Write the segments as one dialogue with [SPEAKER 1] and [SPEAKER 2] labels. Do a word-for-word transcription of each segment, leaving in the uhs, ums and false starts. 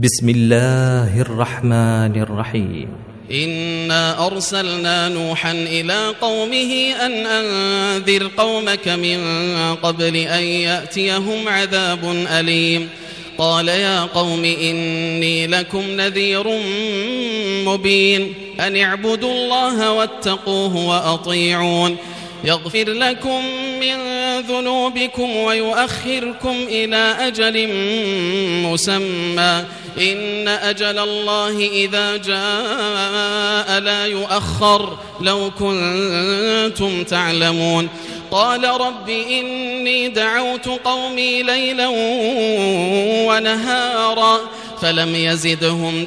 [SPEAKER 1] بسم الله الرحمن الرحيم.
[SPEAKER 2] إنا أرسلنا نوحا إلى قومه أن أنذر قومك من قبل أن يأتيهم عذاب أليم. قال يا قوم إني لكم نذير مبين أن اعبدوا الله واتقوه وأطيعون يغفر لكم من ذنوبكم ويؤخركم إلى أجل مسمى إن أجل الله إذا جاء لا يؤخر لو كنتم تعلمون. قال رب إني دعوت قومي ليلا ونهارا فلم يزدهم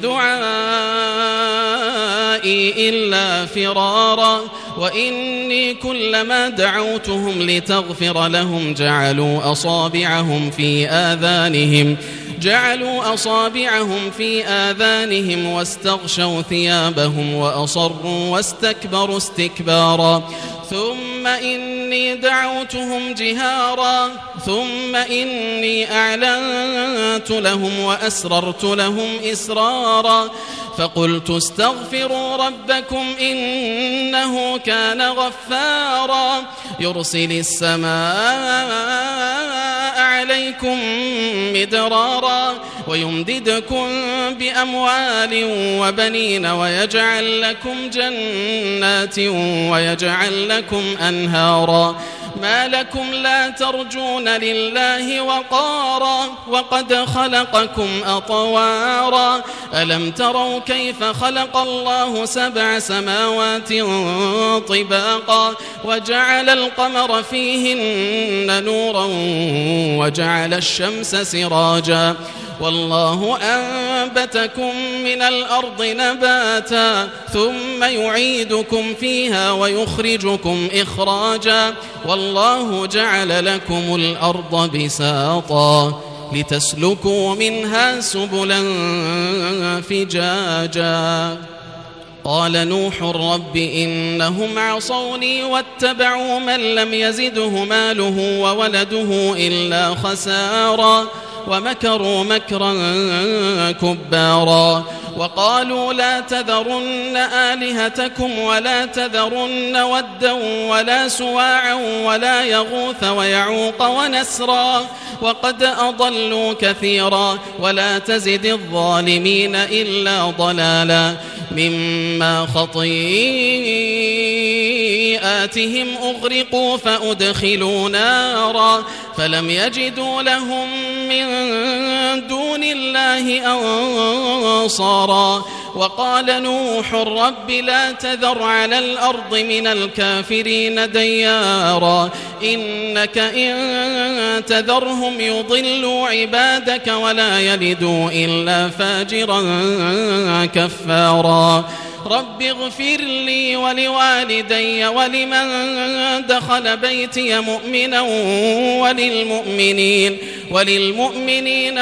[SPEAKER 2] دعائي إلا فرارا وإني كلما دعوتهم لتغفر لهم جعلوا أصابعهم في آذانهم جعلوا أصابعهم في آذانهم واستغشوا ثيابهم وأصروا واستكبروا استكبارا ثم إني دعوتهم جهارا ثم إني أعلنت لهم وأسررت لهم إسرارا فقلت استغفروا ربكم إنه كان غفارا يرسل السماء عليكم مدرارا ويمددكم بأموال وبنين ويجعل لكم جنات ويجعل لكم أنهارا ما لكم لا ترجون لله وقارا وقد خلقكم أطوارا ألم تروا كيف خلق الله سبع سماوات طباقا وجعل القمر فيهن نورا وجعل الشمس سراجا والله أنبتكم من الأرض نباتا ثم يعيدكم فيها ويخرجكم إخراجا والله جعل لكم الأرض بساطا لتسلكوا منها سبلا فجاجا. قال نوح رب إنهم عصوني واتبعوا من لم يزده ماله وولده إلا خسارا ومكروا مكرا كبارا وقالوا لا تذرن آلهتكم ولا تذرن ودا ولا سواعا ولا يغوث ويعوق ونسرا وقد أضلوا كثيرا ولا تزد الظالمين إلا ضلالا مما خطيئاتهم أغرقوا فأدخلوا نارا فلم يجدوا لهم من دون الله أنصارا وقال نوح رب لا تذر على الأرض من الكافرين ديارا إنك إن تذرهم يضلوا عبادك ولا يلدوا إلا فاجرا كفارا رب اغفر لي ولوالدي ولمن دخل بيتي مؤمنا وللمؤمنين وللمؤمنين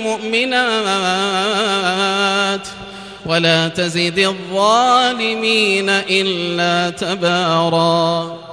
[SPEAKER 2] والمؤمنات ولا تزد الظالمين إلا تبارا.